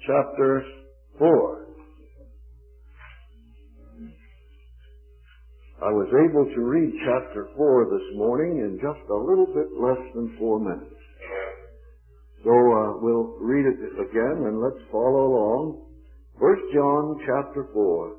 chapter 4. I was able to read chapter 4 this morning in just a little bit less than 4 minutes. So we'll read it again and let's follow along. 1 John chapter 4.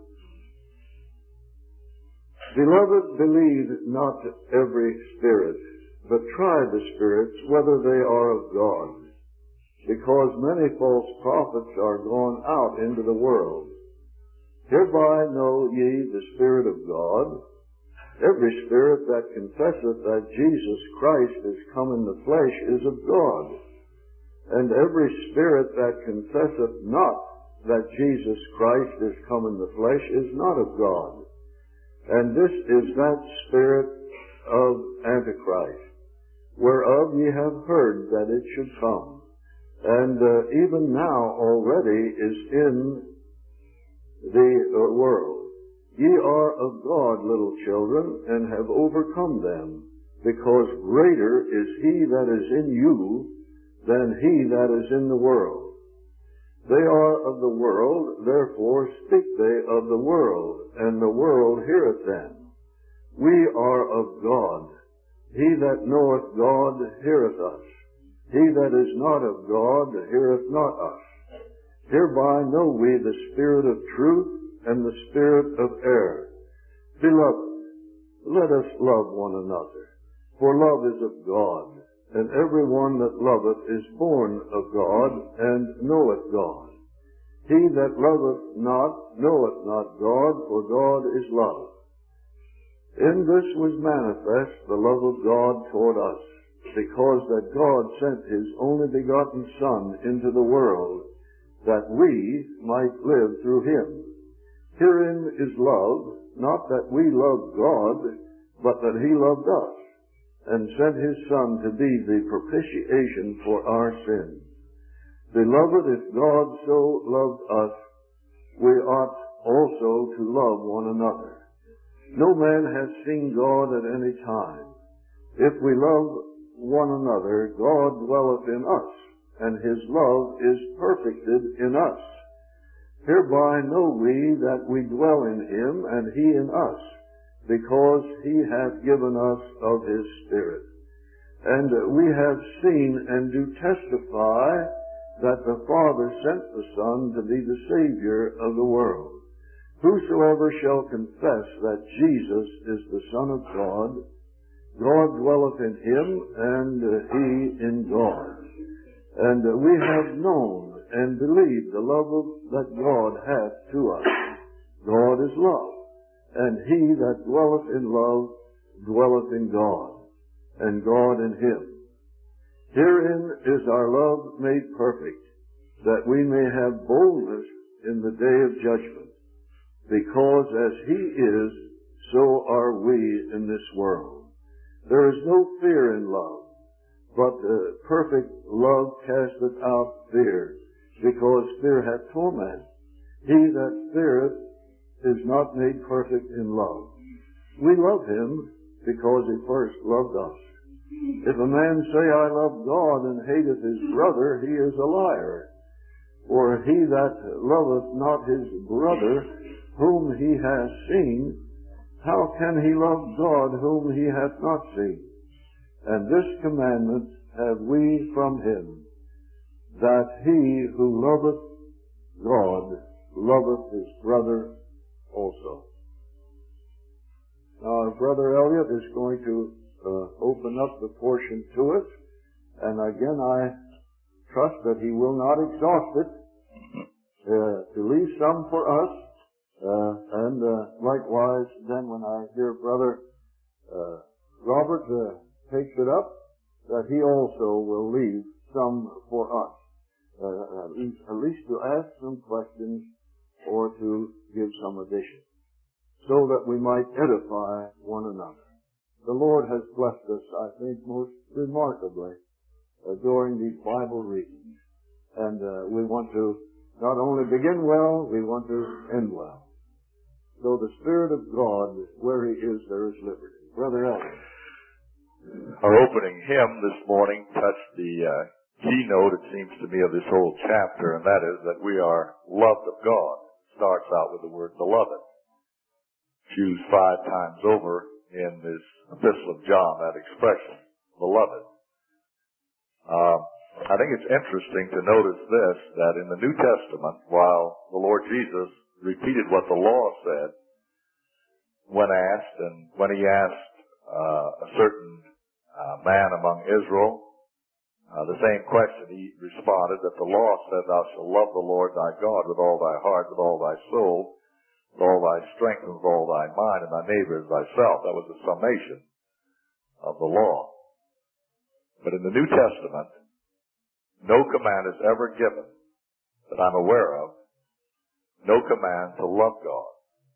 Beloved, believe not every spirit, but try the spirits whether they are of God, because many false prophets are gone out into the world. Hereby know ye the Spirit of God. Every spirit that confesseth that Jesus Christ is come in the flesh is of God. And every spirit that confesseth not that Jesus Christ is come in the flesh is not of God. And this is that spirit of Antichrist, whereof ye have heard that it should come, and even now already is in the world. Ye are of God, little children, and have overcome them, because greater is he that is in you than he that is in the world. They are of the world, therefore speak they of the world, and the world heareth them. We are of God. He that knoweth God heareth us. He that is not of God heareth not us. Hereby know we the spirit of truth and the spirit of error. Beloved, let us love one another, for love is of God, and every one that loveth is born of God, and knoweth God. He that loveth not knoweth not God, for God is love. In this was manifest the love of God toward us, because that God sent His only begotten Son into the world, that we might live through Him. Herein is love, not that we loved God, but that He loved us, and sent His Son to be the propitiation for our sins. Beloved, if God so loved us, we ought also to love one another. No man hath seen God at any time. If we love one another, God dwelleth in us, and His love is perfected in us. Hereby know we that we dwell in Him, and He in us, because He hath given us of His Spirit. And we have seen and do testify that the Father sent the Son to be the Savior of the world. Whosoever shall confess that Jesus is the Son of God, God dwelleth in Him, and He in God. And we have known and believed the love that God hath to us. God is love, and he that dwelleth in love dwelleth in God, and God in him. Herein is our love made perfect, that we may have boldness in the day of judgment, because as He is, so are we in this world. There is no fear in love, but perfect love casteth out fear, because fear hath torment. He that feareth is not made perfect in love. We love Him because He first loved us. If a man say, I love God, and hateth his brother, he is a liar. For he that loveth not his brother, whom he hath seen, how can he love God whom he hath not seen? And this commandment have we from Him, that he who loveth God loveth his brother also. Now, Brother Elliot is going to open up the portion to us, and again I trust that he will not exhaust it, to leave some for us, and likewise then when I hear Brother Robert takes it up, that he also will leave some for us, at least to ask some questions or to give some addition, so that we might edify one another. The Lord has blessed us, I think, most remarkably during these Bible readings. And we want to not only begin well, we want to end well. So the Spirit of God, where He is, there is liberty. Brother Elliot. Our opening hymn this morning touched the keynote, it seems to me, of this whole chapter, and that is that we are loved of God. It starts out with the word beloved. It's used 5 times over in this Epistle of John, that expression, beloved. I think it's interesting to notice this, that in the New Testament, while the Lord Jesus repeated what the law said when he asked a certain man among Israel the same question, he responded that the law said, thou shalt love the Lord thy God with all thy heart, with all thy soul, with all thy strength, and with all thy mind, and thy neighbor as thyself. That was the summation of the law. But in the New Testament, no command is ever given that I'm aware of, no command to love God.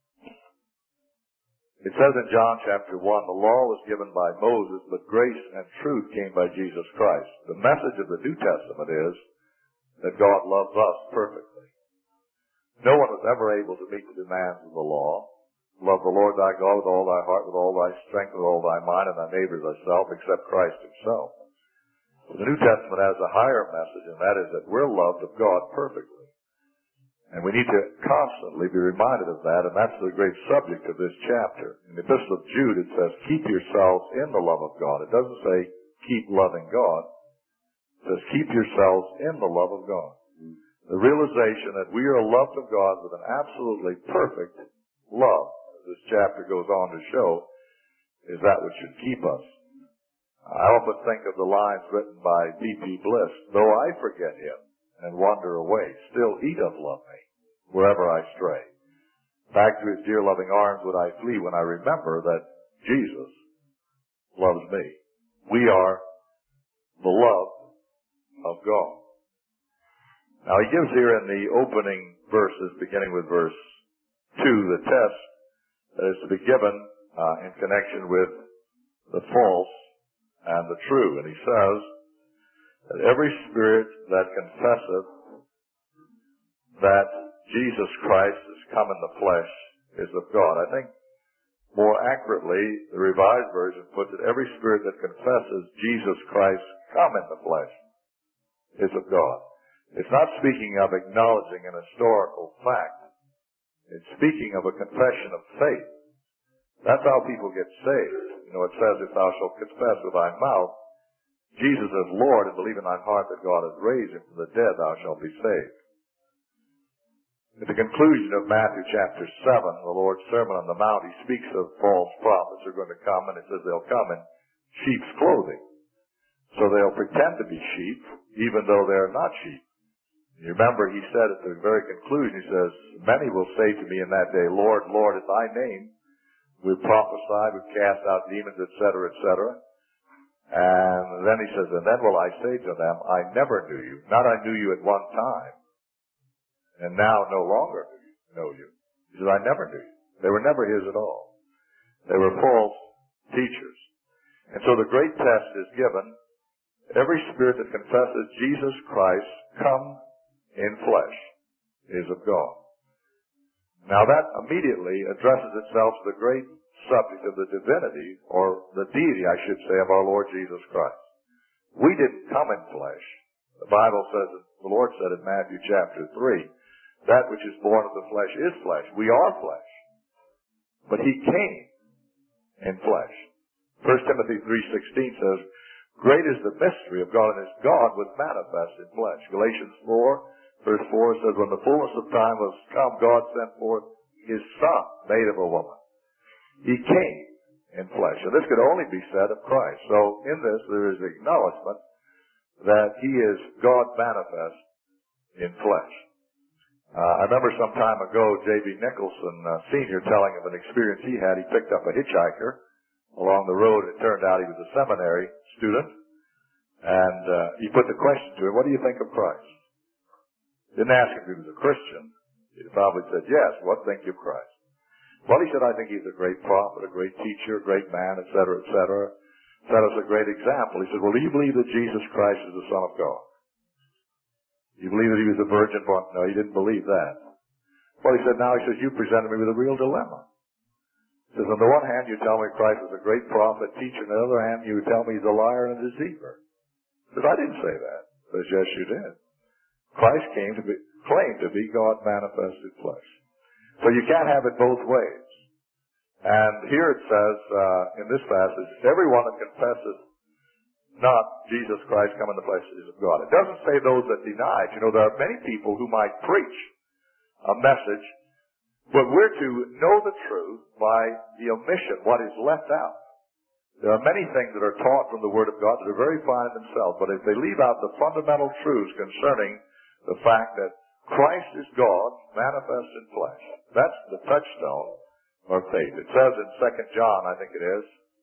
It says in John chapter 1, the law was given by Moses, but grace and truth came by Jesus Christ. The message of the New Testament is that God loves us perfectly. No one was ever able to meet the demands of the law. Love the Lord thy God with all thy heart, with all thy strength, with all thy mind, and thy neighbor as thyself, except Christ himself. The New Testament has a higher message, and that is that we're loved of God perfectly. And we need to constantly be reminded of that, and that's the great subject of this chapter. In the Epistle of Jude, it says, keep yourselves in the love of God. It doesn't say, keep loving God. It says, keep yourselves in the love of God. The realization that we are loved of God with an absolutely perfect love, as this chapter goes on to show, is that which should keep us. I often think of the lines written by D.P. Bliss, though I forget him and wander away, still he doth love me, wherever I stray. Back to his dear loving arms would I flee when I remember that Jesus loves me. We are beloved of God. Now he gives here in the opening verses, beginning with verse 2, the test that is to be given in connection with the false and the true. And he says, that every spirit that confesseth that Jesus Christ is come in the flesh is of God. I think more accurately, the Revised Version puts it, every spirit that confesses Jesus Christ come in the flesh is of God. It's not speaking of acknowledging an historical fact. It's speaking of a confession of faith. That's how people get saved. You know, it says, if thou shalt confess with thy mouth Jesus as Lord, and believe in thine heart that God has raised him from the dead, thou shalt be saved. At the conclusion of Matthew chapter 7, the Lord's Sermon on the Mount, he speaks of false prophets who are going to come, and it says they'll come in sheep's clothing. So they'll pretend to be sheep, even though they're not sheep. You remember, he said at the very conclusion, he says, many will say to me in that day, Lord, Lord, in thy name we've prophesied, we've cast out demons, etc., etc. And then he says, and then will I say to them, I never knew you. Not I knew you at one time, and now no longer know you. He says, I never knew you. They were never his at all. They were false teachers. And so the great test is given. Every spirit that confesses Jesus Christ come in flesh is of God. Now that immediately addresses itself to the great subject of the divinity, or the deity, I should say, of our Lord Jesus Christ. We didn't come in flesh. The Bible says, the Lord said in Matthew chapter 3, that which is born of the flesh is flesh. We are flesh. But he came in flesh. 1 Timothy 3:16 says, great is the mystery of God, and his God was manifest in flesh. Galatians 4, verse 4 says, when the fullness of time was come, God sent forth his Son, made of a woman. He came in flesh. And this could only be said of Christ. So in this there is acknowledgement that he is God manifest in flesh. I remember some time ago J.B. Nicholson Sr. telling of an experience he had. He picked up a hitchhiker along the road, and it turned out he was a seminary student. And he put the question to him, what do you think of Christ? Didn't ask if he was a Christian. He probably said, yes, what think you of Christ? Well, he said, I think he's a great prophet, a great teacher, a great man, etc., etc. Set us a great example. He said, well, do you believe that Jesus Christ is the Son of God? Do you believe that he was a virgin born? No, he didn't believe that. Well, he said, now, he says, you presented me with a real dilemma. He says, on the one hand, you tell me Christ is a great prophet, teacher. On the other hand, you tell me he's a liar and a deceiver. He says, I didn't say that. Says, yes, you did. Christ claimed to be God manifested flesh. So you can't have it both ways. And here it says, in this passage, everyone that confesses not Jesus Christ come in the flesh is of God. It doesn't say those that deny it. You know, there are many people who might preach a message, but we're to know the truth by the omission, what is left out. There are many things that are taught from the Word of God that are very fine in themselves, but if they leave out the fundamental truths concerning the fact that Christ is God manifest in flesh, that's the touchstone of faith. It says in 2 John, I think it is,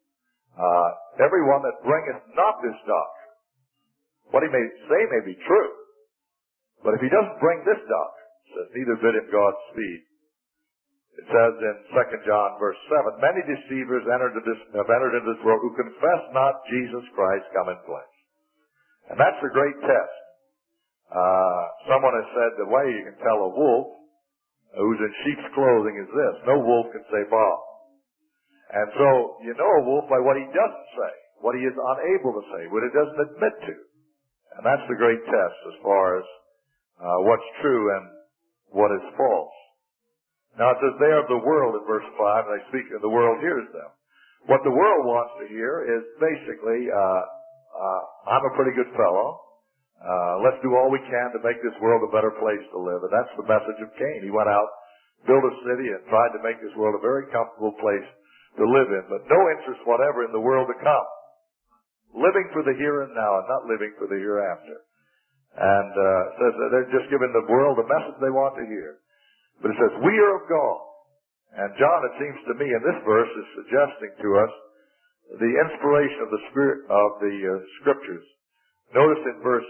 everyone that bringeth not this doctrine, what he may say may be true, but if he doesn't bring this doctrine, it says, neither bid him God speed. It says in 2 John verse 7, many deceivers have entered into this world who confess not Jesus Christ come in flesh. And that's a great test. Someone has said the way you can tell a wolf who's in sheep's clothing is this. No wolf can say Bob. And so you know a wolf by what he doesn't say, what he is unable to say, what he doesn't admit to. And that's the great test as far as what's true and what is false. Now it says, they are of the world in verse 5, and they speak, and the world hears them. What the world wants to hear is basically, I'm a pretty good fellow. Let's do all we can to make this world a better place to live. And that's the message of Cain. He went out, built a city, and tried to make this world a very comfortable place to live in, but no interest whatever in the world to come. Living for the here and now and not living for the hereafter. And says that they're just giving the world the message they want to hear. But it says, we are of God. And John, it seems to me, in this verse is suggesting to us the inspiration of the Spirit of the Scriptures. Notice in verse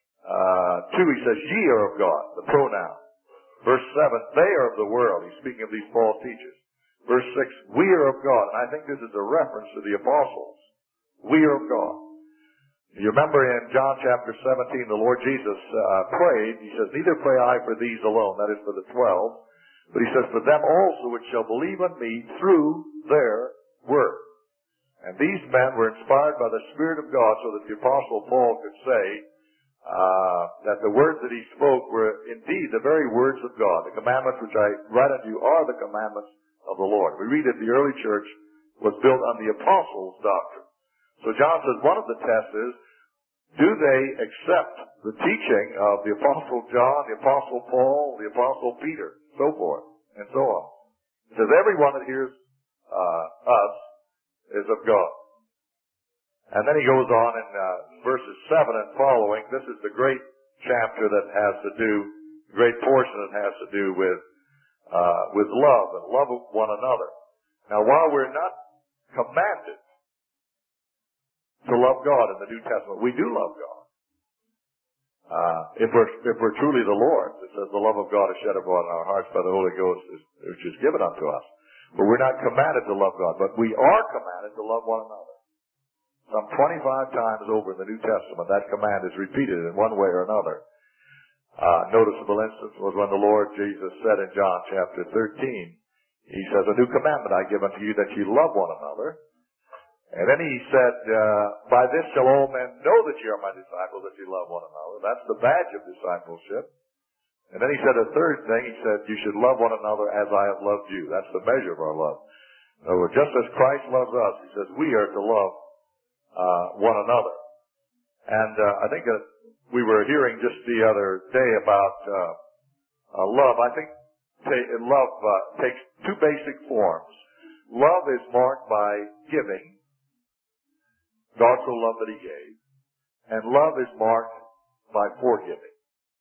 2 he says, ye are of God, the pronoun. Verse 7, they are of the world. He's speaking of these false teachers. Verse 6, we are of God. And I think this is a reference to the apostles. We are of God. You remember in John chapter 17, the Lord Jesus prayed. He says, neither pray I for these alone, that is for the 12, but he says, for them also which shall believe on me through their word. And these men were inspired by the Spirit of God so that the Apostle Paul could say that the words that he spoke were indeed the very words of God. The commandments which I write unto you are the commandments of the Lord. We read that the early church was built on the Apostles' doctrine. So John says one of the tests is, do they accept the teaching of the Apostle John, the Apostle Paul, the Apostle Peter, so forth, and so on. He says everyone that hears us is of God. And then he goes on in verses 7 and following. This is the great chapter that has to do, the great portion that has to do with love and love of one another. Now while we're not commanded to love God in the New Testament, we do love God. If we're truly the Lord's, it says the love of God is shed abroad in our hearts by the Holy Ghost, which is given unto us. But we're not commanded to love God, but we are commanded to love one another. Some 25 times over in the New Testament, that command is repeated in one way or another. Noticeable instance was when the Lord Jesus said in John chapter 13, he says, a new commandment I give unto you, that you love one another. And then he said, by this shall all men know that you are my disciples, that you love one another. That's the badge of discipleship. And then he said a third thing, he said, you should love one another as I have loved you. That's the measure of our love. In other words, just as Christ loves us, he says, we are to love one another. And I think that we were hearing just the other day about love. I think love takes two basic forms. Love is marked by giving. God so loved that he gave. And love is marked by forgiving.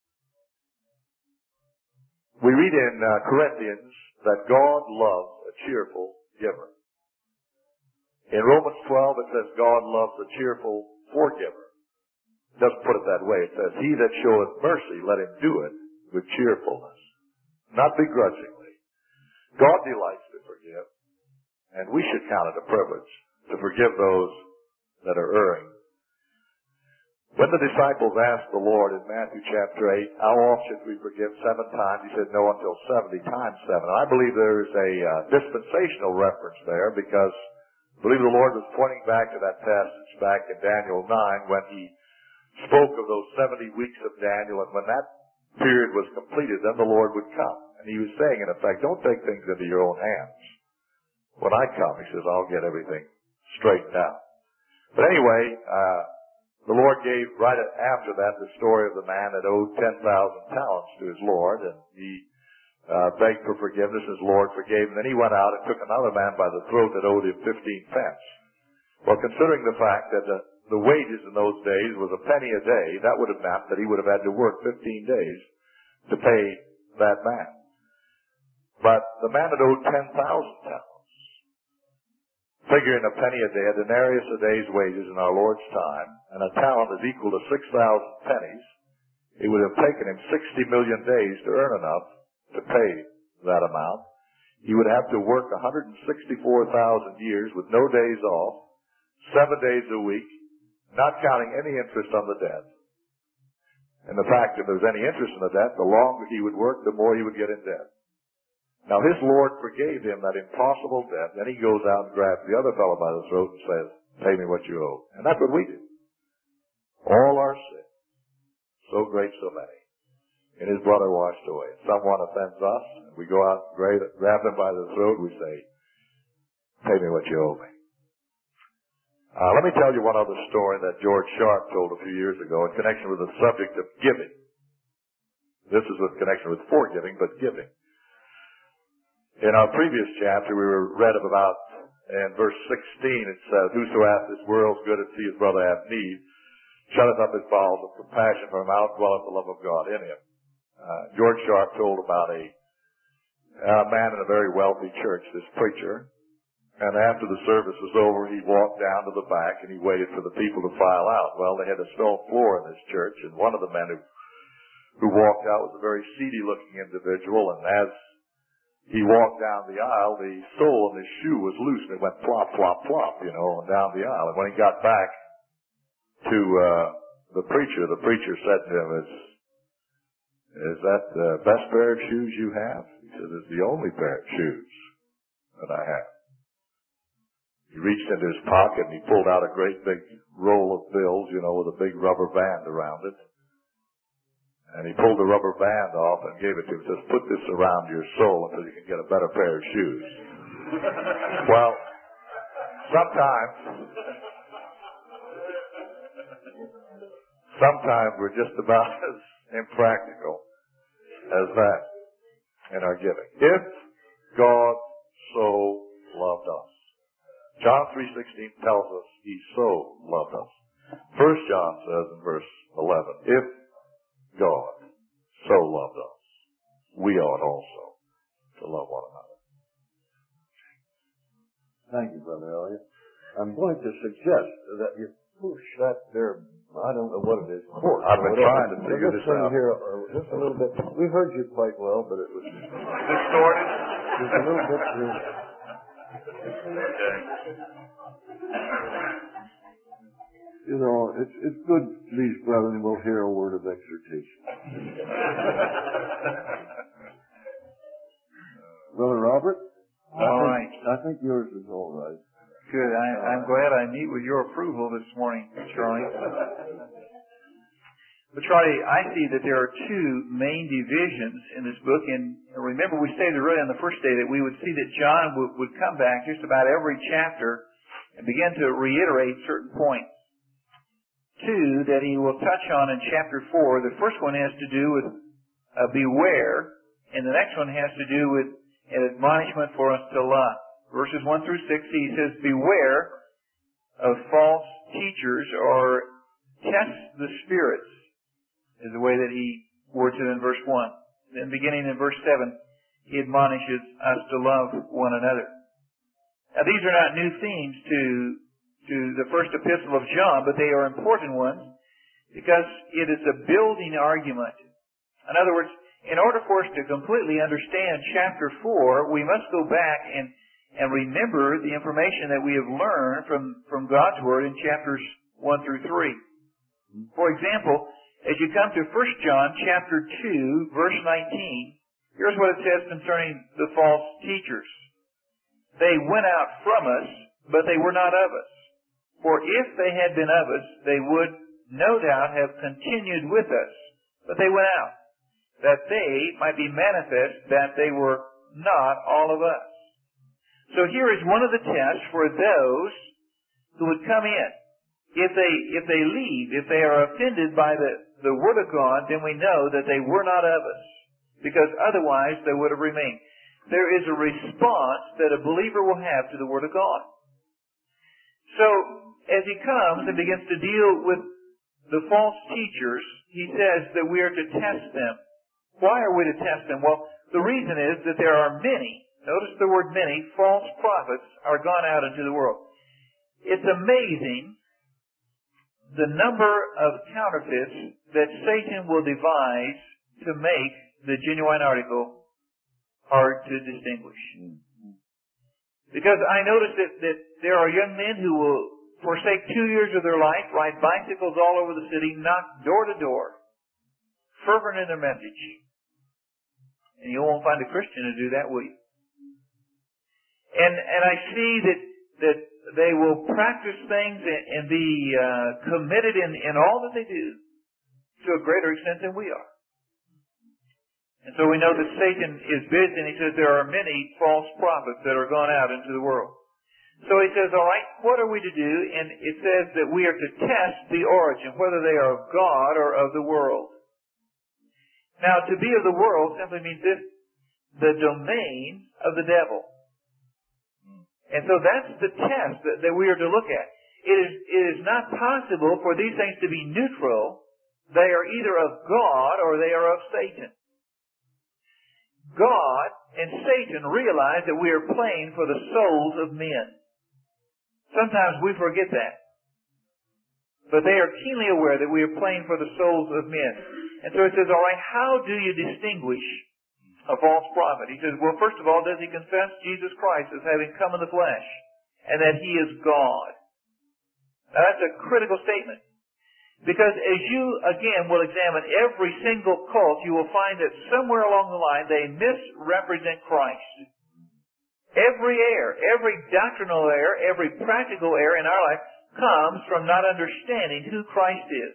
We read in Corinthians that God loves a cheerful giver. In Romans 12 it says God loves a cheerful forgiver. It doesn't put it that way. It says, he that showeth mercy, let him do it with cheerfulness, not begrudgingly. God delights to forgive, and we should count it a privilege to forgive those that are erring. When the disciples asked the Lord in Matthew chapter 8, how often should we forgive? 7 times. He said, no, until 70 times 7. And I believe there is a dispensational reference there, because I believe the Lord was pointing back to that passage back in Daniel 9 when he spoke of those 70 weeks of Daniel, and when that period was completed, then the Lord would come. And he was saying, in effect, don't take things into your own hands. When I come, he says, I'll get everything straightened out. But anyway, the Lord gave, right after that, the story of the man that owed 10,000 talents to his Lord, and he begged for forgiveness. His Lord forgave him. Then he went out and took another man by the throat that owed him 15 pence. Well, considering the fact that the wages in those days was a penny a day, that would have meant that he would have had to work 15 days to pay that man. But the man that owed 10,000 talents, figuring a penny a day, a denarius a day's wages in our Lord's time, and a talent is equal to 6,000 pennies, it would have taken him 60 million days to earn enough to pay that amount. He would have to work 164,000 years with no days off, 7 days a week, not counting any interest on the debt. And the fact that there's any interest in the debt, the longer he would work, the more he would get in debt. Now his Lord forgave him that impossible debt. Then he goes out and grabs the other fellow by the throat and says, pay me what you owe. And that's what we do. All our sins, so great, so many, in his blood are washed away. If someone offends us, and we go out and grab them by the throat, we say, pay me what you owe me. Let me tell you one other story that George Sharp told a few years ago in connection with the subject of giving. This is with connection with forgiving, but giving. In our previous chapter, we read about, in verse 16, it says, whoso hath this world's good and see his brother have need, shutteth up his bowels of compassion, from him out dwelleth the love of God in him. George Sharp told about a man in a very wealthy church, this preacher. And after the service was over, he walked down to the back and he waited for the people to file out. Well, they had a stone floor in this church, and one of the men who walked out was a very seedy-looking individual, and as he walked down the aisle, the sole of his shoe was loose, and it went plop, plop, plop, down the aisle. And when he got back to the preacher said to him, is that the best pair of shoes you have? He said, it's the only pair of shoes that I have. He reached into his pocket and he pulled out a great big roll of bills, with a big rubber band around it. And he pulled the rubber band off and gave it to him. He says, put this around your sole until you can get a better pair of shoes. Well, sometimes we're just about as impractical as that in our giving. If God so loved us. John 3:16 tells us he so loved us. 1 John says in verse 11, if God so loved us, we ought also to love one another. Thank you, Brother Elliott. I'm going to suggest that you push that there, I don't know what it is. I've been trying to figure this out. Here, just a little bit. We heard you quite well, but it was distorted. Just a little bit. It's good these brethren will hear a word of exhortation. Brother Robert? I think yours is all right. Good. I'm glad I meet with your approval this morning, Charlie. But Charlie, I see that there are two main divisions in this book. And remember, we stated earlier on the first day that we would see that John would come back just about every chapter and begin to reiterate certain points. Two that he will touch on in chapter 4. The first one has to do with beware, and the next one has to do with an admonishment for us to love. Verses 1 through 6, he says, beware of false teachers, or test the spirits, is the way that he words it in verse 1. Then beginning in verse 7, he admonishes us to love one another. Now these are not new themes to the first epistle of John, but they are important ones because it is a building argument. In other words, in order for us to completely understand chapter 4, we must go back and remember the information that we have learned from God's Word in chapters 1 through 3. For example, as you come to 1 John chapter 2, verse 19, here's what it says concerning the false teachers. They went out from us, but they were not of us. For if they had been of us, they would no doubt have continued with us, but they went out, that they might be manifest that they were not all of us. So here is one of the tests for those who would come in. If they leave, if they are offended by the Word of God, then we know that they were not of us, because otherwise they would have remained. There is a response that a believer will have to the Word of God. So, as he comes and begins to deal with the false teachers, he says that we are to test them. Why are we to test them? Well, the reason is that there are many, notice the word many, false prophets are gone out into the world. It's amazing the number of counterfeits that Satan will devise to make the genuine article hard to distinguish. Because I notice that there are young men who will forsake 2 years of their life, ride bicycles all over the city, knock door to door, fervent in their message. And you won't find a Christian to do that, will you? And I see that they will practice things and be committed in all that they do to a greater extent than we are. And so we know that Satan is busy, and he says there are many false prophets that are gone out into the world. So he says, all right, what are we to do? And it says that we are to test the origin, whether they are of God or of the world. Now, to be of the world simply means this, the domain of the devil. And so that's the test that we are to look at. It is not possible for these things to be neutral. They are either of God or they are of Satan. God and Satan realize that we are playing for the souls of men. Sometimes we forget that. But they are keenly aware that we are playing for the souls of men. And so it says, all right, how do you distinguish a false prophet? He says, well, first of all, does he confess Jesus Christ as having come in the flesh and that he is God? Now that's a critical statement. Because as you, again, will examine every single cult, you will find that somewhere along the line they misrepresent Christ. Every error, every doctrinal error, every practical error in our life comes from not understanding who Christ is.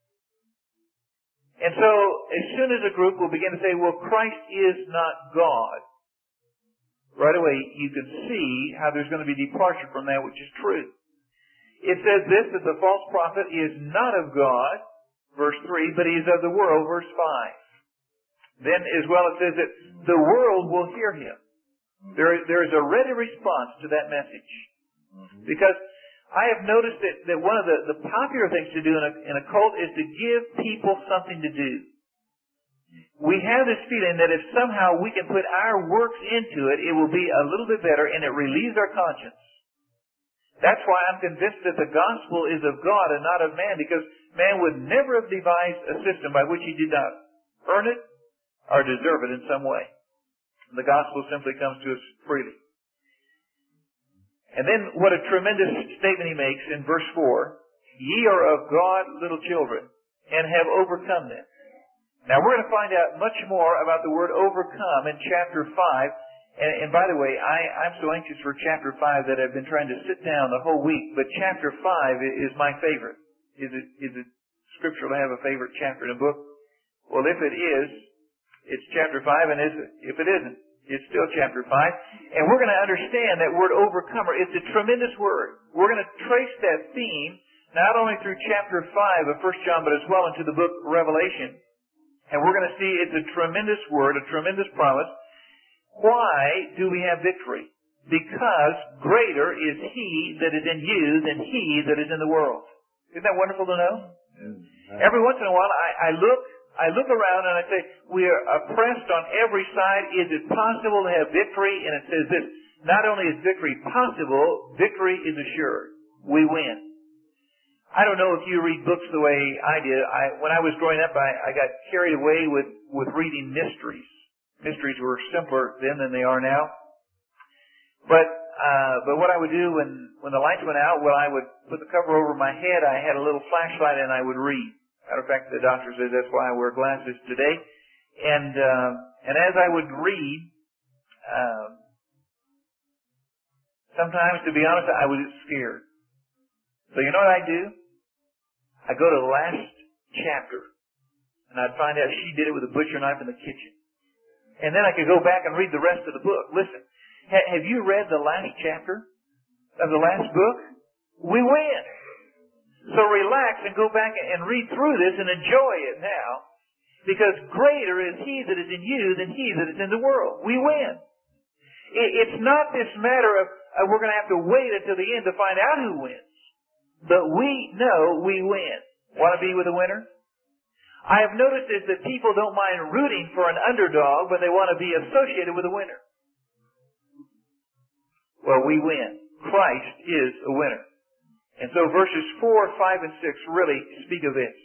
And so, as soon as a group will begin to say, well, Christ is not God, right away you can see how there's going to be departure from that which is true. It says this, that the false prophet is not of God, verse 3, but he is of the world, verse 5. Then as well it says that the world will hear him. There is a ready response to that message. Because I have noticed that one of the popular things to do in a cult is to give people something to do. We have this feeling that if somehow we can put our works into it, it will be a little bit better and it relieves our conscience. That's why I'm convinced that the gospel is of God and not of man, because man would never have devised a system by which he did not earn it or deserve it in some way. The gospel simply comes to us freely. And then what a tremendous statement he makes in verse 4. Ye are of God, little children, and have overcome them. Now we're going to find out much more about the word overcome in chapter 5. And by the way, I'm so anxious for chapter 5 that I've been trying to sit down the whole week. But chapter 5 is my favorite. Is it scriptural to have a favorite chapter in a book? Well, if it is, it's chapter 5. And if it isn't, it's still chapter 5. And we're going to understand that word overcomer. It's a tremendous word. We're going to trace that theme not only through chapter 5 of 1 John, but as well into the book of Revelation. And we're going to see it's a tremendous word, a tremendous promise. Why do we have victory? Because greater is he that is in you than he that is in the world. Isn't that wonderful to know? Every once in a while I look around and I say, we are oppressed on every side. Is it possible to have victory? And it says this, not only is victory possible, victory is assured. We win. I don't know if you read books the way I did. When I was growing up, I got carried away with reading mysteries. Mysteries were simpler then than they are now. But what I would do when the lights went out, well, I would put the cover over my head. I had a little flashlight and I would read. Matter of fact, the doctor says that's why I wear glasses today. And as I would read, sometimes, to be honest, I was scared. So you know what I do? I go to the last chapter, and I'd find out she did it with a butcher knife in the kitchen. And then I could go back and read the rest of the book. Listen, have you read the last chapter of the last book? We win. So relax and go back and read through this and enjoy it now, because greater is He that is in you than he that is in the world. We win. It's not this matter of we're going to have to wait until the end to find out who wins. But we know we win. Want to be with a winner? I have noticed is that people don't mind rooting for an underdog, but they want to be associated with a winner. Well, we win. Christ is a winner. And so verses 4, 5, and 6 really speak of this.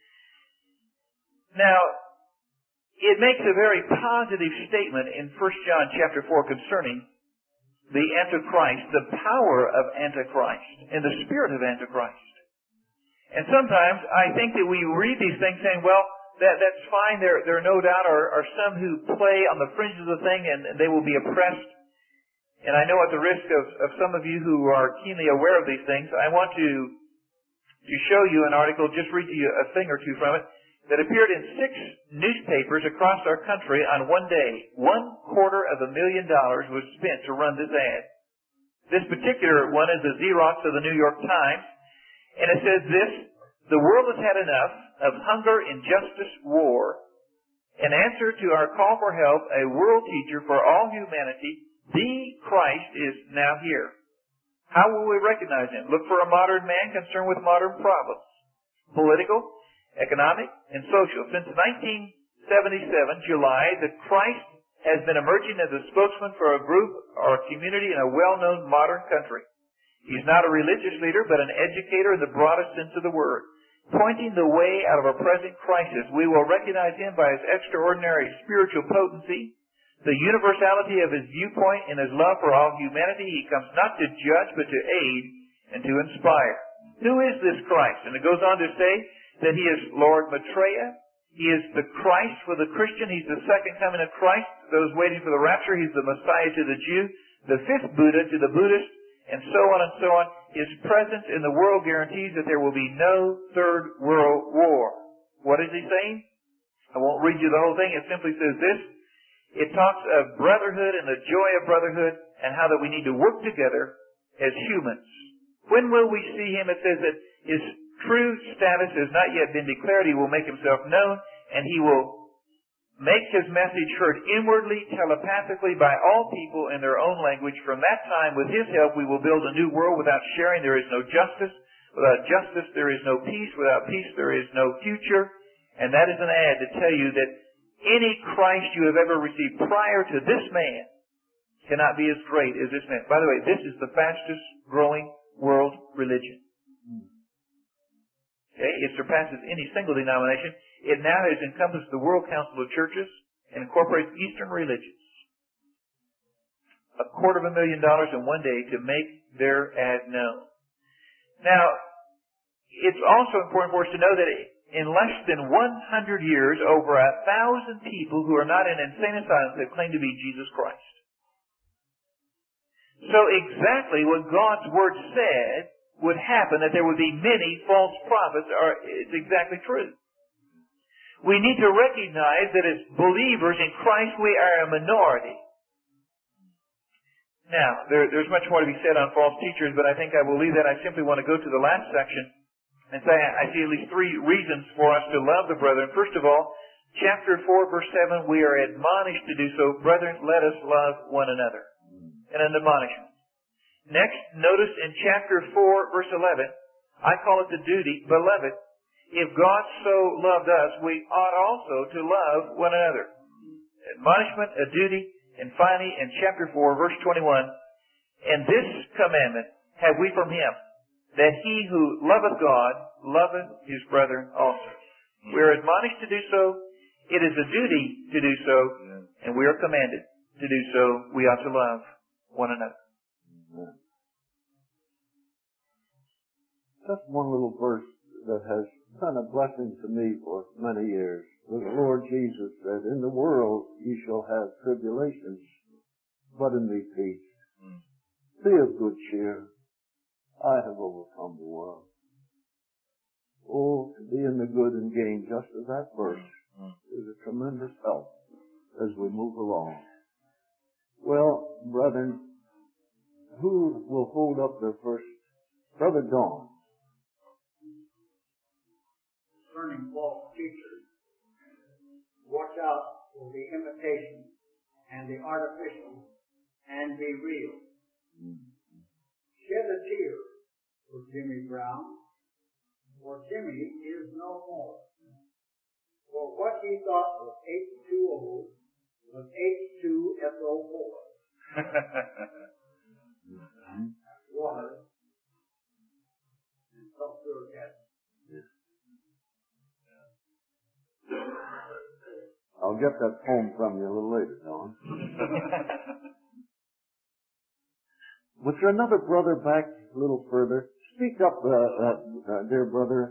Now, it makes a very positive statement in 1 John chapter 4 concerning the Antichrist, the power of Antichrist, and the spirit of Antichrist. And sometimes I think that we read these things saying, well, that's fine. There no doubt are some who play on the fringes of the thing and they will be oppressed. And I know at the risk of some of you who are keenly aware of these things, I want to show you an article, just read you a thing or two from it, that appeared in 6 newspapers across our country on one day. $250,000 was spent to run this ad. This particular one is the Xerox of the New York Times, and it says this: the world has had enough of hunger, injustice, war. In answer to our call for help, a world teacher for all humanity, the Christ, is now here. How will we recognize Him? Look for a modern man concerned with modern problems. Political, economic, and social. Since 1977, July, the Christ has been emerging as a spokesman for a group or a community in a well-known modern country. He's not a religious leader, but an educator in the broadest sense of the word. Pointing the way out of a present crisis, we will recognize Him by His extraordinary spiritual potency, the universality of His viewpoint, and His love for all humanity. He comes not to judge, but to aid and to inspire. Who is this Christ? And it goes on to say that He is Lord Maitreya. He is the Christ for the Christian. He's the second coming of Christ. Those waiting for the rapture, He's the Messiah to the Jew, the fifth Buddha to the Buddhist, and so on and so on. His presence in the world guarantees that there will be no third world war. What is He saying? I won't read you the whole thing. It simply says this. It talks of brotherhood and the joy of brotherhood and how that we need to work together as humans. When will we see Him? It says that His true status has not yet been declared. He will make Himself known, and He will make His message heard inwardly, telepathically by all people in their own language. From that time, with His help, we will build a new world. Without sharing, there is no justice. Without justice, there is no peace. Without peace, there is no future. And that is an ad to tell you that any Christ you have ever received prior to this man cannot be as great as this man. By the way, this is the fastest growing world religion. Okay? It surpasses any single denomination. It now has encompassed the World Council of Churches and incorporates Eastern religions. $250,000 in one day to make their ad known. Now, it's also important for us to know that in less than 100 years, over 1,000 people who are not in insane asylums have claimed to be Jesus Christ. So exactly what God's Word said would happen, that there would be many false prophets, it's exactly true. We need to recognize that as believers in Christ, we are a minority. Now, there's much more to be said on false teachers, but I think I will leave that. I simply want to go to the last section and say I see at least 3 reasons for us to love the brethren. First of all, chapter 4, verse 7, we are admonished to do so. Brethren, let us love one another. And an admonishment. Next, notice in chapter 4, verse 11, I call it the duty, beloved, if God so loved us, we ought also to love one another. Admonishment, a duty, and finally in chapter 4, verse 21, and this commandment have we from Him, that he who loveth God loveth his brethren also. We are admonished to do so. It is a duty to do so, and we are commanded to do so. We ought to love one another. Just one little verse that has been a blessing to me for many years. The Lord Jesus said, in the world ye shall have tribulations, but in me peace. Be of good cheer. I have overcome the world. Oh, to be in the good and gain, just as that verse, is a tremendous help as we move along. Well, brethren, who will hold up their first? Brother Don. Concerning false teachers, watch out for the imitation and the artificial, and be real. Shed a tear for Jimmy Brown, for Jimmy is no more. For what he thought was H2O was H2SO4. Water and sulfuric acid. I'll get that poem from you a little later, Don. Was there another brother back a little further? Speak up, dear brother.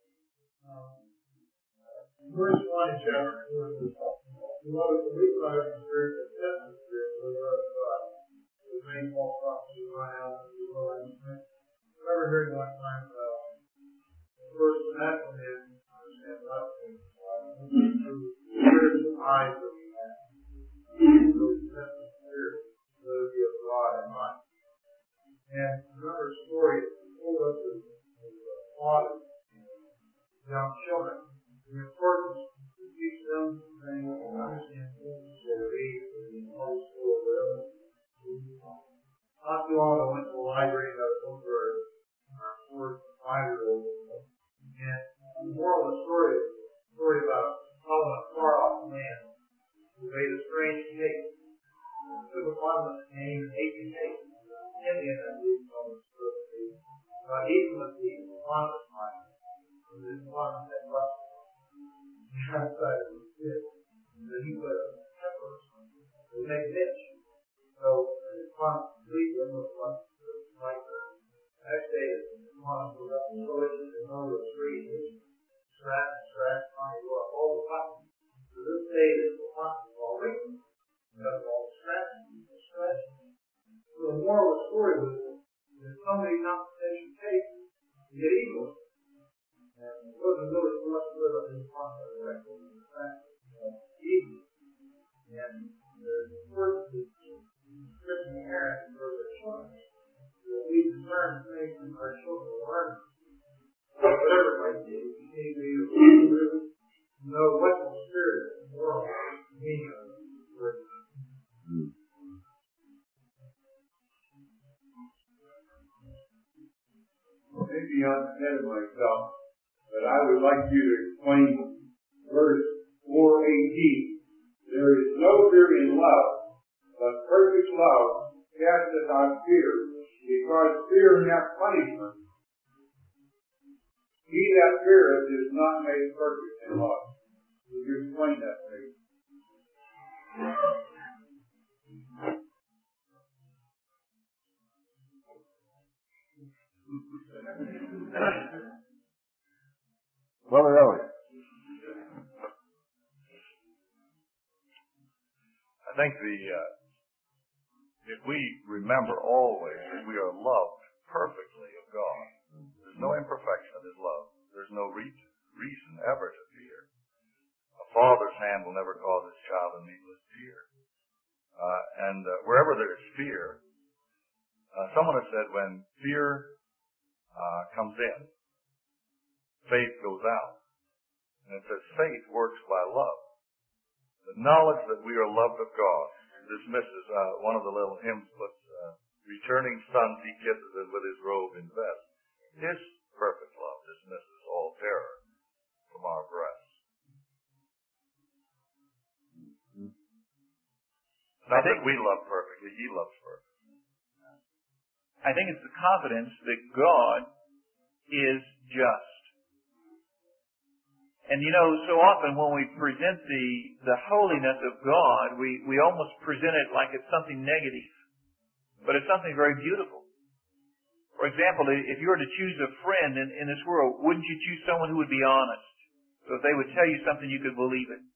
Verse 1 in chapter 2 is beloved, the least by the Spirit, the test of the Spirit, for the word of God. The main false prophecy run out of the Lord. Remember hearing one time the verse from that one is, understand what through spiritual eyes that we have. So we test the Spirit, whether it be of God or not. And another story is told us of fathers, young children. The importance to teach them things and understand things that are read in the old school or whatever. Not too long ago, I went to the library and got a book for our 4 or 5-year-old. And the moral of the story is a story about following a far-off man who made a strange cake. He took upon him the name and ate the cake. Indian, I believe, on the story. But even with the honest mind, this one that was outside of his kid, that he put peppers to make pitch. So the response completely was like the next day, the response was up and so it's in over the street, scratch, trying to go up all the buttons. To this day, the response is all written, because of all the scratching. So the moral of the story was that somebody compensation takes to get even. And it wasn't really so much good on the response of the record. Even. And the importance of Christian parents for their children. That we discern things in our children learn. Whatever it might be, we need to know what the spirit of the world means of the word. Maybe I'm ahead of myself, but I would like you to explain verse 4:18. There is no fear in love, but perfect love casteth out fear, because fear hath punishment. He that feareth is not made perfect in love. Would you explain that, please? Brother Elliot. I think if we remember always that we are loved perfectly of God, there's no imperfection of His love. There's no reason ever to fear. A father's hand will never cause his child a needless fear. And wherever there is fear, someone has said when fear comes in, faith goes out. And it says faith works by love. The knowledge that we are loved of God dismisses, one of the little hymns puts, returning sons he kisses and with his robe invests. His perfect love dismisses all terror from our breasts. Not that we love perfectly, He loves perfectly. I think it's the confidence that God is just. And you know, so often when we present the holiness of God, we almost present it like it's something negative. But it's something very beautiful. For example, if you were to choose a friend in this world, wouldn't you choose someone who would be honest? So if they would tell you something, you could believe it.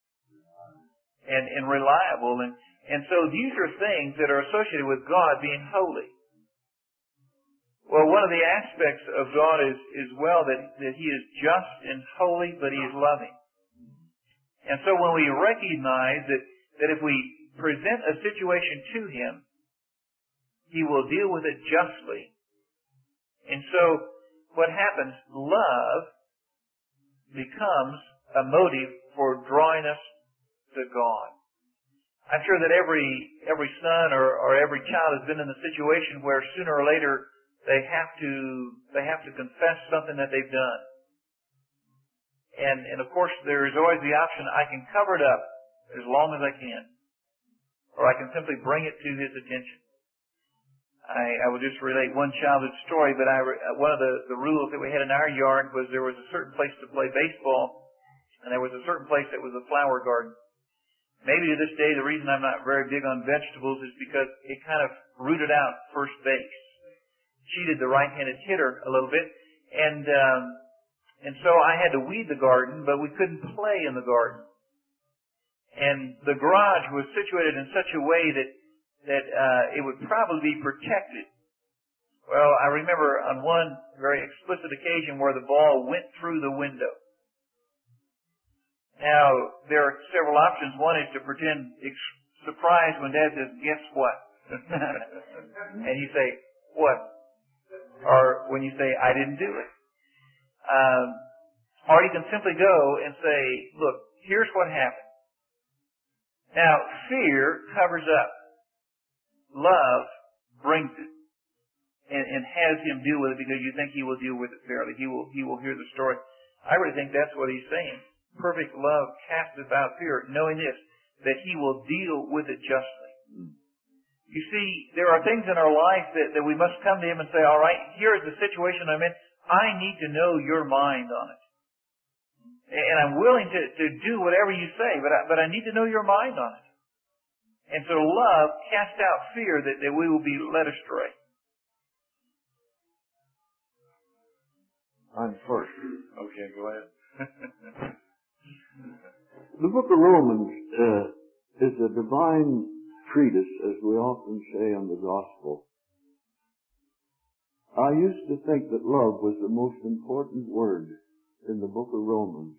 And reliable. And so these are things that are associated with God being holy. Well, one of the aspects of God is well that He is just and holy, but He is loving. And so when we recognize that if we present a situation to Him, He will deal with it justly. And so what happens? Love becomes a motive for drawing us to God. I'm sure that every son or every child has been in the situation where sooner or later they have to confess something that they've done. And of course there is always the option, I can cover it up as long as I can. Or I can simply bring it to his attention. I will just relate one childhood story, but one of the rules that we had in our yard was there was a certain place to play baseball, and there was a certain place that was a flower garden. Maybe to this day the reason I'm not very big on vegetables is because it kind of rooted out first base. Cheated the right-handed hitter a little bit, and so I had to weed the garden, but we couldn't play in the garden. And the garage was situated in such a way that it would probably be protected. Well, I remember on one very explicit occasion where the ball went through the window. Now, there are several options. One is to pretend surprised when Dad says, guess what? And you say, what? Or when you say, I didn't do it. Or you can simply go and say, look, here's what happened. Now, fear covers up. Love brings it and has him deal with it because you think he will deal with it fairly. He will hear the story. I really think that's what he's saying. Perfect love casteth out fear, knowing this, that he will deal with it justly. You see, there are things in our life that we must come to him and say, all right, here is the situation I'm in. I need to know your mind on it. And I'm willing to do whatever you say, but I need to know your mind on it. And so love casts out fear that we will be led astray. I'm first. Okay, go ahead. The book of Romans is a divine treatise, as we often say on the gospel. I used to think that love was the most important word in the book of Romans.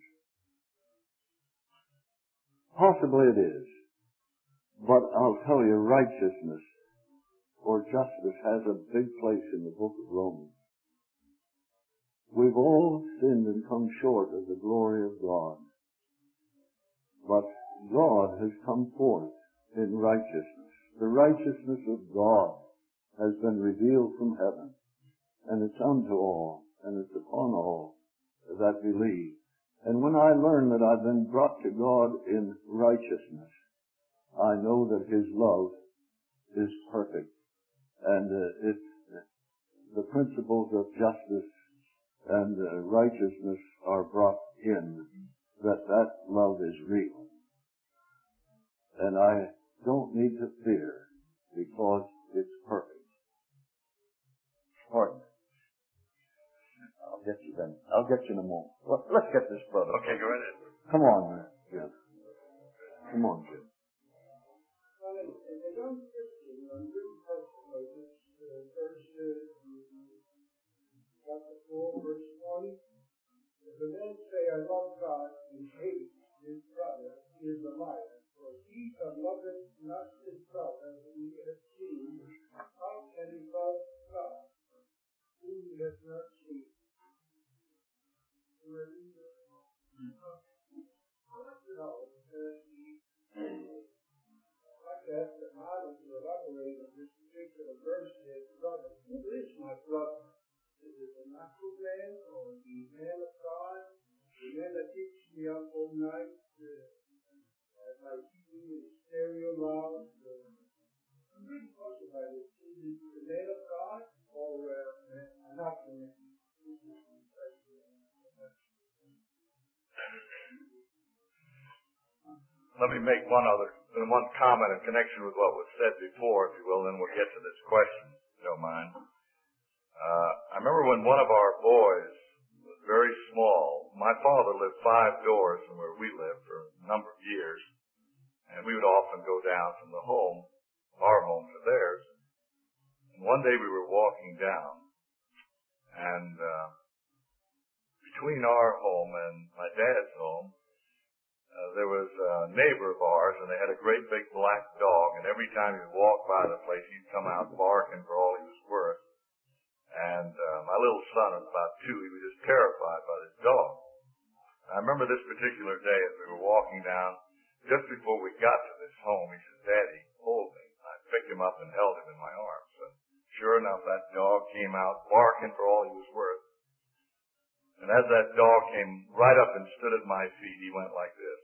Possibly it is. But I'll tell you, righteousness or justice has a big place in the book of Romans. We've all sinned and come short of the glory of God. But God has come forth in righteousness. The righteousness of God has been revealed from heaven. And it's unto all, and it's upon all that believe. And when I learn that I've been brought to God in righteousness, I know that His love is perfect. And the principles of justice and righteousness are brought in, that love is real. And I don't need to fear because it's perfect. Pardon. I'll get you then. I'll get you in a moment. Let's get this brother. Okay, go ahead. Come on, Jim. Come on, Jim. As a young Christian, I'm really comfortable with this verse, chapter 4, verse 20. If a man say, I love God, and hate his brother, he is a liar. For he that loveth not his brother whom he hath seen, how can he love God whom he hath not seen? That the Bible to elaborate on this particular verse is, brother, who is my brother? Is it a natural man or the man of God? The man that keeps me up all night by keeping the stereo loud? I'm really puzzled by this. Is it the man of God or a natural man? Let me make one comment in connection with what was said before, if you will, and then we'll get to this question, if you don't mind. I remember when one of our boys was very small. My father lived 5 doors from where we lived for a number of years, and we would often go down from our home to theirs. And one day we were walking down, And between our home and my dad's home, there was a neighbor of ours, and they had a great big black dog, and every time he walked by the place, he'd come out barking for all he was worth. And my little son was about 2. He was just terrified by this dog. I remember this particular day as we were walking down, just before we got to this home, he said, "Daddy, hold me." I picked him up and held him in my arms. And sure enough, that dog came out barking for all he was worth. And as that dog came right up and stood at my feet, he went like this.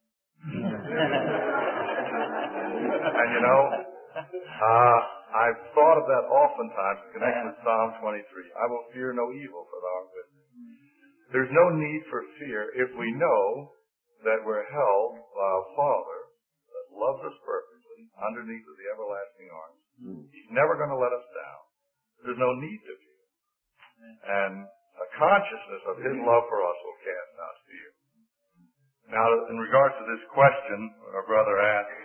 And you know, I've thought of that oftentimes in connection with Psalm 23. I will fear no evil, for thou art with me. There's no need for fear if we know that we're held by a Father that loves us perfectly underneath of the everlasting arms. He's never going to let us down. There's no need to fear. And a consciousness of His love for us will cast out fear. Now, in regards to this question our brother asked,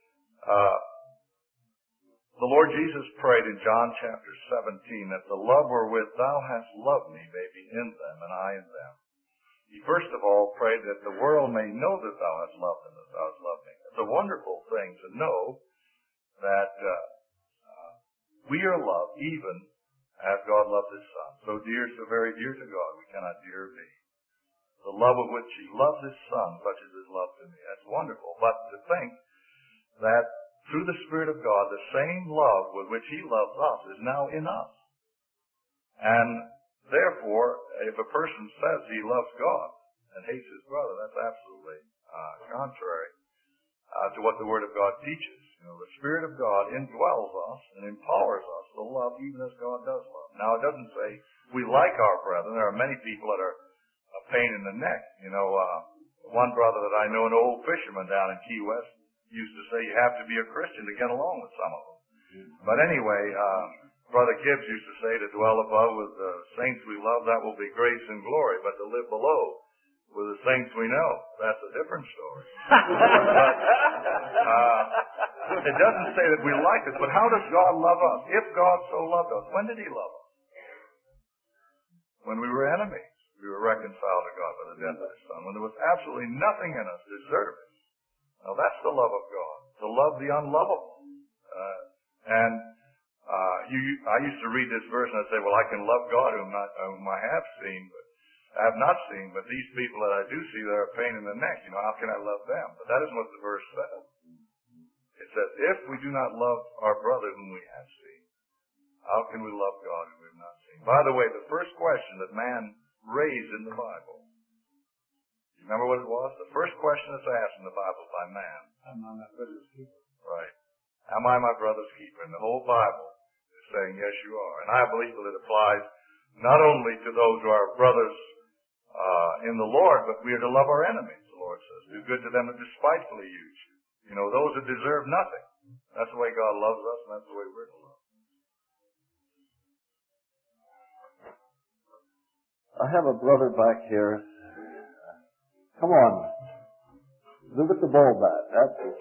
the Lord Jesus prayed in John chapter 17 that the love wherewith thou hast loved me may be in them and I in them. He first of all prayed that the world may know that thou hast loved them as thou hast loved me. It's a wonderful thing to know that we are loved even as God loved His Son. So dear, so very dear to God, we cannot dear be. The love with which He loves His Son, such is His love to me. That's wonderful. But to think that through the Spirit of God, the same love with which He loves us is now in us. And therefore, if a person says he loves God and hates his brother, that's absolutely contrary to what the Word of God teaches. You know, the Spirit of God indwells us and empowers us to love even as God does love. Now, it doesn't say we like our brethren. There are many people that are a pain in the neck. You know, one brother that I know, an old fisherman down in Key West, used to say you have to be a Christian to get along with some of them. But anyway, Brother Gibbs used to say to dwell above with the saints we love, that will be grace and glory. But to live below with the saints we know, that's a different story. But it doesn't say that we like it, but how does God love us? If God so loved us, when did He love us? When we were enemies. We were reconciled to God by the death of His Son. When there was absolutely nothing in us to deserve it. Now that's the love of God. To love the unlovable. I used to read this verse and I'd say, well, I can love God whom I have seen, but I have not seen, but these people that I do see, they're a pain in the neck. You know, how can I love them? But that isn't what the verse says. It says, if we do not love our brother whom we have seen, how can we love God whom we have not seen? By the way, the first question that man raised in the Bible, you remember what it was? The first question that's asked in the Bible by man. Am I my brother's keeper? Right. Am I my brother's keeper? And the whole Bible is saying, yes, you are. And I believe that it applies not only to those who are brothers in the Lord, but we are to love our enemies, the Lord says. Do good to them that despitefully use you. You know, those that deserve nothing. That's the way God loves us, and that's the way we're to love. I have a brother back here. Come on. Look at the ball bat. That's it.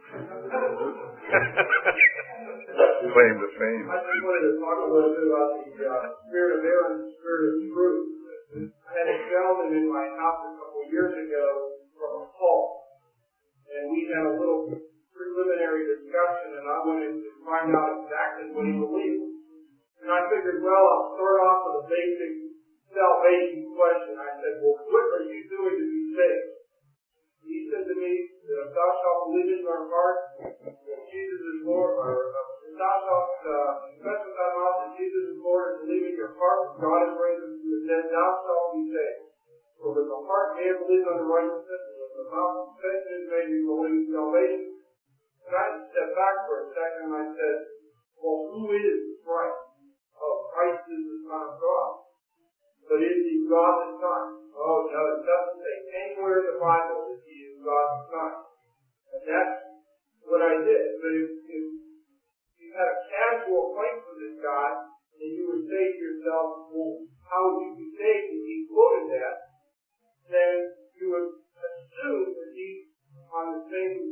Claim to fame. I just wanted to talk a little bit about the spirit of error and the spirit of truth. I had a gentleman in my house a couple of years ago from a cult, and we had a little preliminary discussion, and I wanted to find out exactly what he believed. And I figured, well, I'll start off with a basic salvation question. I said, well, what are you doing to be saved? He said to me, thou shalt believe in your heart that Jesus is Lord, or thou shalt confess with thy mouth that Jesus is Lord, and believe in your heart that God has raised him from the dead, thou shalt be saved. For with the heart man believes unto righteousness, and with the mouth confession is made to believe salvation. And I just stepped back for a second and I said, well, who is Christ? Oh, Christ is the Son of God. But is he God the Son? Oh, no, it doesn't say anywhere in the Bible that he is God the Son. And that's what I did. But if you had a casual acquaintance with this guy, and you would say to yourself, well, how would you be saved if he quoted that? Then you would assume that he's on the same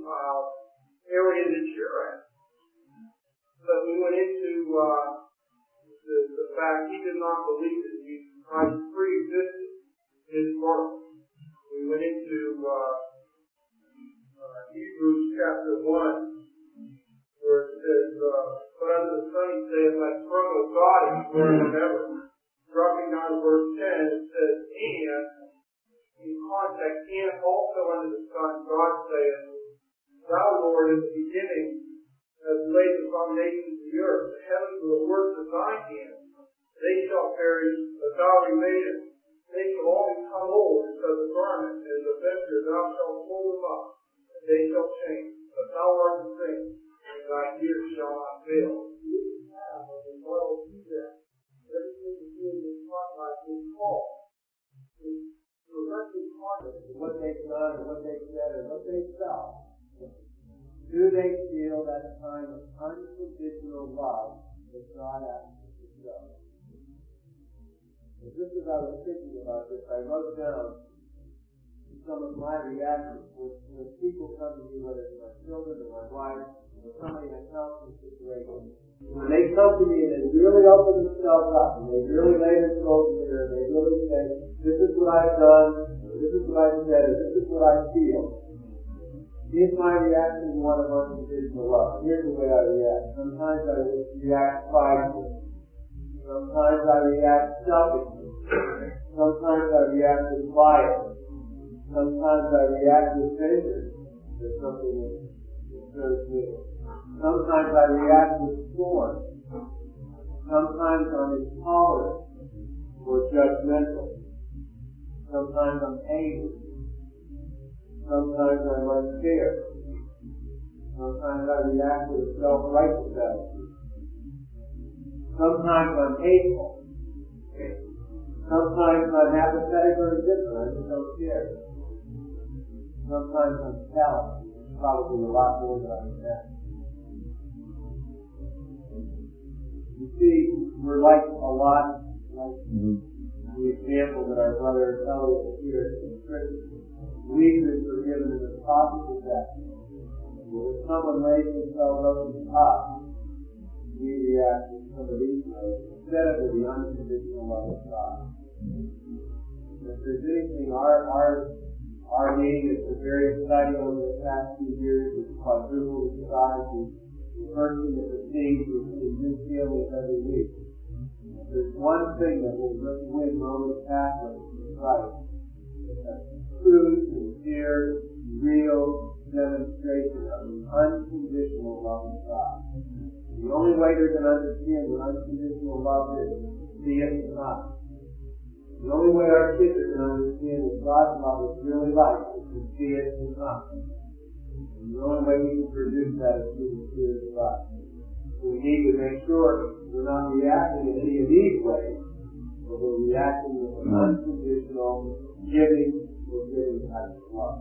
area that you're at. But we went into the fact he did not believe that Jesus Christ pre-existed his birth. We went into Hebrews chapter 1, where it says, but unto the Son he saith, thy throne, O God, is forever. Dropping down to verse 10, it says, and, in context, and also unto the Son, God saith, thou, Lord, in the beginning, hast laid the foundations of the earth. The heavens are the works of thy hands. They shall perish, but thou remainest. They shall all become old, as a garment, as a vesture, thou shalt fold them up. They shall change, but thou art the same, and thy years shall not fail. You have a moral to that. Everything you do in this spotlight is called. To let you conscious of what they've done, or what they've said, or what they've felt. Do they feel that kind of unconditional love that God asks us to show? Just as I was thinking about this, I wrote down some of my reactions when people come to me, whether it's my children or my wife or somebody in a counseling situation. When they come to me and they really open themselves up and they really lay their souls there and they really say, this is what I've done, or this is what I've said, or this is what I feel. Here's my reaction to one of unconditional love. Here's the way I react. Sometimes I react spitefully. Sometimes I react selfishly. Sometimes I react with violence. Sometimes I react with vengeance to something that serves me. Sometimes I react with scorn. Sometimes I'm intolerant or judgmental. Sometimes I'm angry. Sometimes I'm unfair. Sometimes I react with a self-righteous attitude. Sometimes I'm hateful. Sometimes I'm apathetic or indifferent. I just don't care. Sometimes I'm callous. Probably a lot more than I'm saying. You see, we're like a lot like the example that our brother Elliot here in Scripture. We've been forgiven in the possible death. When someone lays themselves up in the top, we react in some of these ways instead of the unconditional love of God. If there's anything, our meeting is a very exciting over the past few years. It's quadrupled in size. The person that receives is new feelings every week. If there's one thing that will win Roman Catholics in Christ, it's a true, sincere, real demonstration of the unconditional love of God. The only way they're going to understand what unconditional love is see it in us. The only way our kids are going to understand what God's love is really like is to see it in us. And the only way we can produce that is through the Spirit of God. So we need to make sure we're not reacting in any of these ways, but we're reacting with an unconditional, giving, forgiving type of love.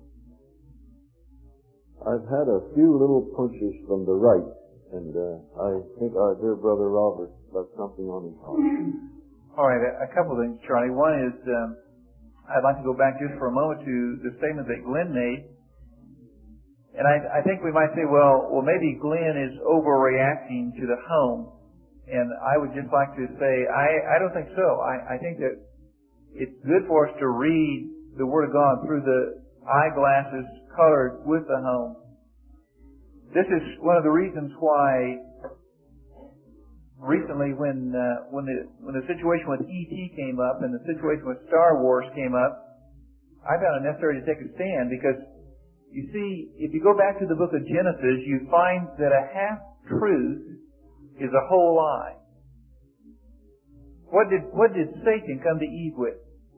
I've had a few little punches from the right, and I think our dear brother Robert got something on his heart. All right, a couple of things, Charlie. One is I'd like to go back just for a moment to the statement that Glenn made. And I think we might say, well, maybe Glenn is overreacting to the home. And I would just like to say, I don't think so. I think that it's good for us to read the Word of God through the eyeglasses colored with the home. This is one of the reasons why recently when the situation with E.T. came up and the situation with Star Wars came up, I found it necessary to take a stand because, you see, if you go back to the book of Genesis, you find that a half-truth is a whole lie. What did Satan come to Eve with?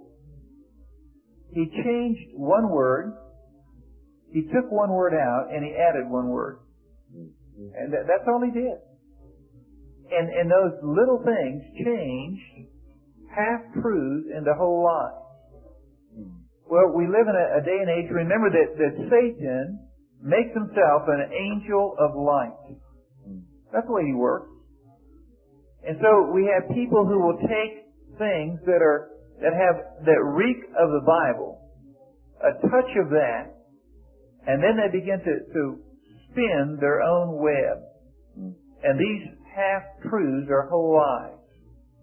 He changed one word, he took one word out, and he added one word. And that's all he did. And those little things changed half-truths into whole lies. Well, we live in a day and age, remember that Satan makes himself an angel of light. That's the way he works. And so we have people who will take things that reek of the Bible, a touch of that, and then they begin to spin their own web. And these half-truths are whole lies.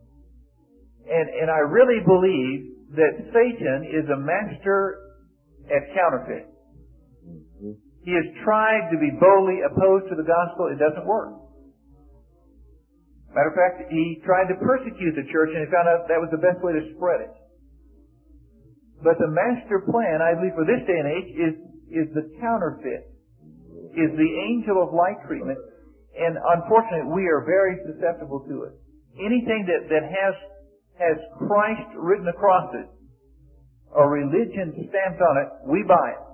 And I really believe that Satan is a master at counterfeit. He has tried to be boldly opposed to the gospel. It doesn't work. Matter of fact, he tried to persecute the church, and he found out that was the best way to spread it. But the master plan, I believe, for this day and age is the counterfeit, is the angel of light treatment, and unfortunately, we are very susceptible to it. Anything that has Christ written across it, or religion stamped on it, we buy it.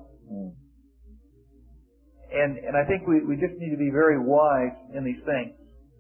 And I think we just need to be very wise in these things.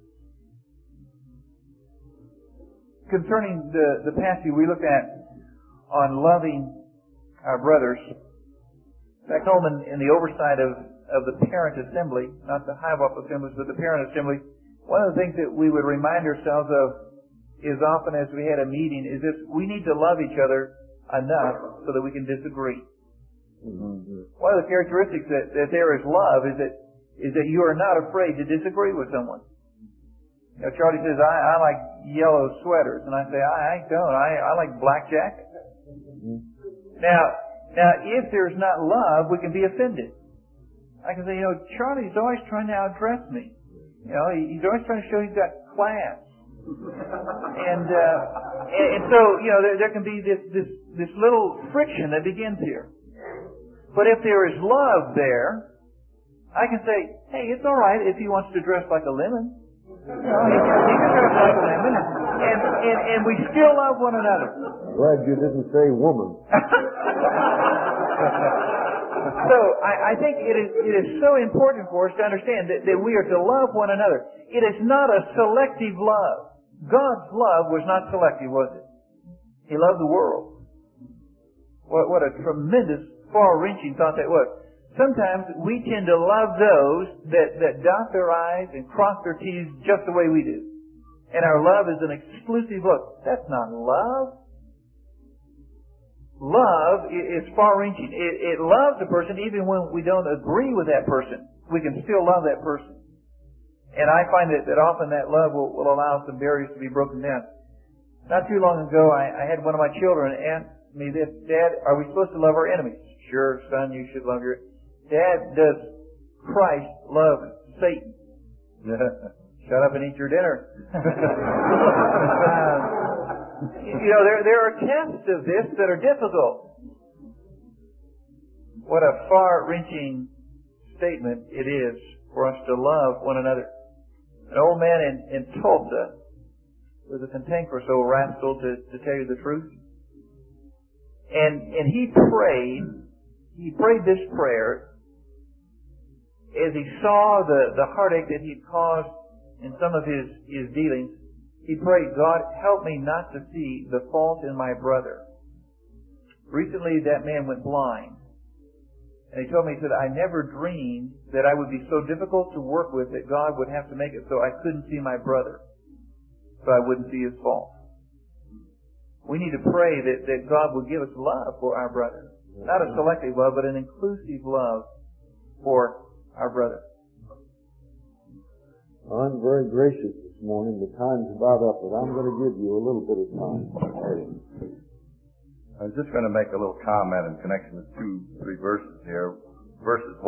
Concerning the passage we looked at on loving our brothers, back home in the oversight of the parent assembly, not the Hive-Up assemblies, but the parent assembly, one of the things that we would remind ourselves of as often as we had a meeting is this: we need to love each other enough so that we can disagree. One of the characteristics that there is love is that you are not afraid to disagree with someone. You know, Charlie says, I like yellow sweaters, and I say, I don't. I like black jackets. Now, if there's not love, we can be offended. I can say, you know, Charlie's always trying to outdress me. You know, he's always trying to show he's got class. And so, you know, there can be this little friction that begins here. But if there is love there, I can say, hey, it's all right if he wants to dress like a lemon. You know, he can dress like a lemon, and we still love one another. Glad you didn't say woman. So I think it is so important for us to understand that we are to love one another. It is not a selective love. God's love was not selective, was it? He loved the world. What a tremendous, far-reaching thought that was. Sometimes we tend to love those that dot their I's and cross their T's just the way we do. And our love is an exclusive love. That's not love. Love is far-reaching. It loves a person even when we don't agree with that person. We can still love that person. And I find that often that love will allow some barriers to be broken down. Not too long ago, I had one of my children ask me this: Dad, are we supposed to love our enemies? Sure, son, you should love your... Dad, does Christ love Satan? Shut up and eat your dinner. You know, there are tests of this that are difficult. What a far-reaching statement it is for us to love one another. An old man in Tulsa was a cantankerous old rascal, to tell you the truth. And he prayed this prayer as he saw the heartache that he'd caused in some of his dealings. He prayed, God, help me not to see the fault in my brother. Recently, that man went blind. And he told me, he said, I never dreamed that I would be so difficult to work with that God would have to make it so I couldn't see my brother, so I wouldn't see his fault. We need to pray that God will give us love for our brother. Not a selective love, but an inclusive love for our brother. I'm very gracious this morning. The time's about up, but I'm going to give you a little bit of time. I was just going to make a little comment in connection with 2-3 verses here. Verse 9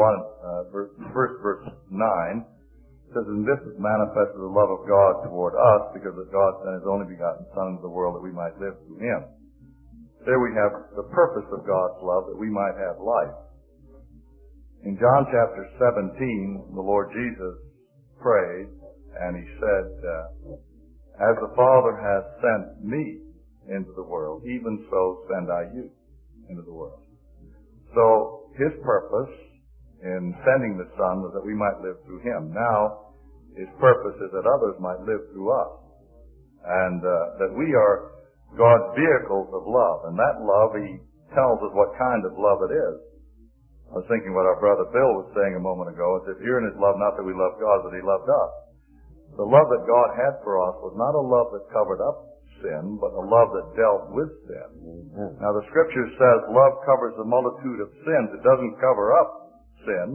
says, "And this is manifested the love of God toward us, because that God sent His only begotten Son into the world that we might live through Him." There we have the purpose of God's love, that we might have life. In John chapter 17, the Lord Jesus prayed, and He said, "As the Father has sent me into the world, even so send I you into the world." So His purpose in sending the Son was that we might live through Him. Now, His purpose is that others might live through us, and that we are God's vehicles of love. And that love, He tells us what kind of love it is. I was thinking what our brother Bill was saying a moment ago, is that here in His love, not that we love God, but He loved us. The love that God had for us was not a love that covered up sin, but a love that dealt with sin. Mm-hmm. Now the Scripture says love covers a multitude of sins. It doesn't cover up sin,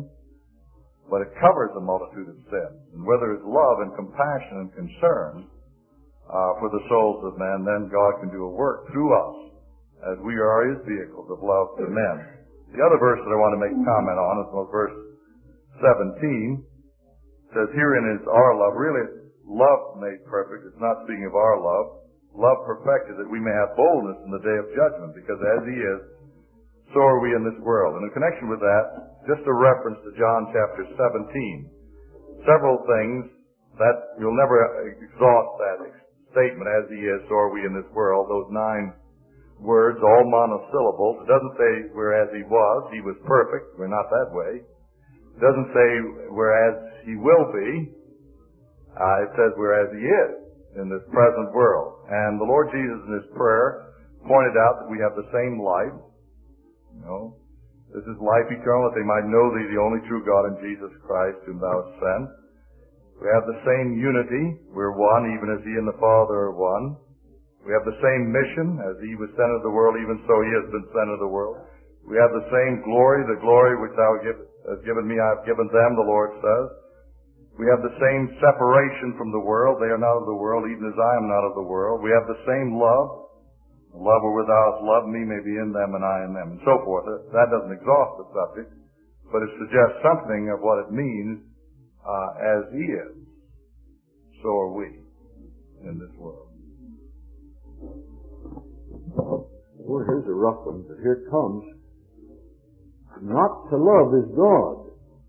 but it covers a multitude of sins. And where there is love and compassion and concern, for the souls of men, then God can do a work through us as we are His vehicles of love to men. The other verse that I want to make comment on is verse 17. It says, herein is our love. Really, love made perfect. It's not speaking of our love. Love perfected that we may have boldness in the day of judgment, because as He is, so are we in this world. And in connection with that, just a reference to John chapter 17. Several things that you'll never exhaust that statement, as He is, so are we in this world. Those 9 words, all monosyllables. It doesn't say whereas He was perfect. We're not that way. It doesn't say whereas He will be. It says whereas He is in this present world. And the Lord Jesus in His prayer pointed out that we have the same life. You know, this is life eternal, that they might know Thee, the only true God, and Jesus Christ, whom Thou hast sent. We have the same unity. We're one, even as He and the Father are one. We have the same mission. As He was sent into the world, even so He has been sent into the world. We have the same glory. The glory which Thou hast given me, I have given them, the Lord says. We have the same separation from the world. They are not of the world, even as I am not of the world. We have the same love. The love wherewith Thou hast loved me may be in them and I in them, and so forth. That doesn't exhaust the subject, but it suggests something of what it means as He is, so are we in this world. Well, here's a rough one, but here it comes. Not to love is God,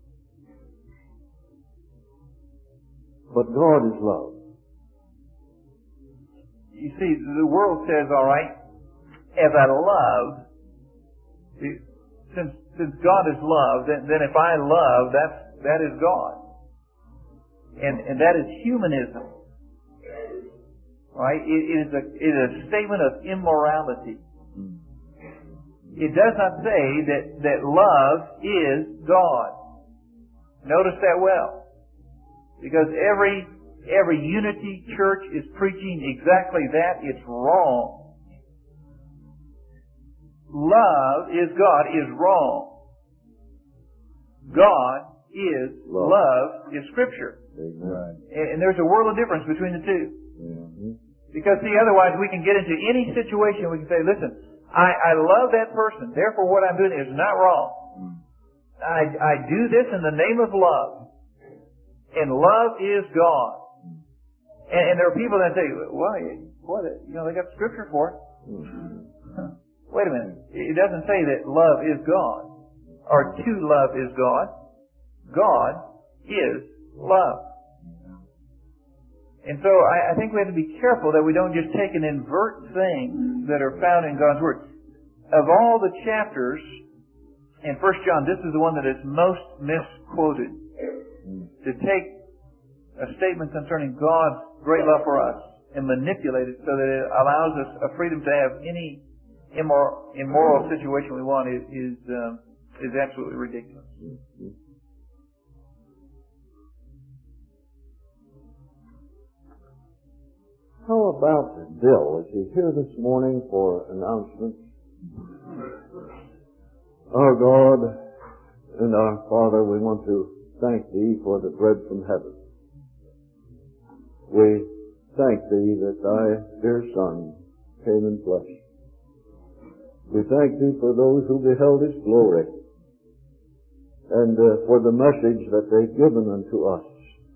but God is love. You see, the world says, all right, as I love, since God is love, then if I love, that is God. And that is humanism. Right? It is a statement of immorality. It does not say that love is God. Notice that well. Because every unity church is preaching exactly that. It's wrong. Love is God is wrong. God is love is Scripture. Amen. And there's a world of difference between the two. Mm-hmm. Because, see, otherwise we can get into any situation, we can say, listen, I love that person, therefore what I'm doing is not wrong. I do this in the name of love. And love is God. And there are people that say, well, they got Scripture for it. Wait a minute. It doesn't say that love is God, or to love is God. God is love. And so I think we have to be careful that we don't just take and invert things that are found in God's Word. Of all the chapters in 1 John, this is the one that is most misquoted. To take a statement concerning God's great love for us and manipulate it so that it allows us a freedom to have any immoral situation we want is absolutely ridiculous. How about Bill? Is he here this morning for announcements? Our God and our Father, we want to thank Thee for the bread from heaven. We thank Thee that Thy dear Son came in flesh. We thank Thee for those who beheld His glory and for the message that they've given unto us,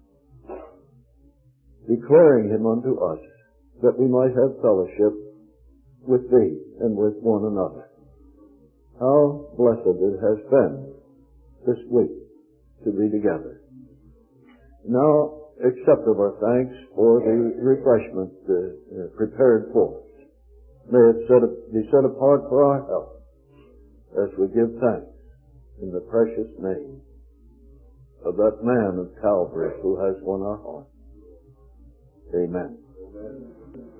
declaring Him unto us, that we might have fellowship with Thee and with one another. How blessed it has been this week to be together. Now, accept of our thanks for the refreshment prepared for us. May it be set apart for our help as we give thanks in the precious name of that man of Calvary who has won our heart. Amen.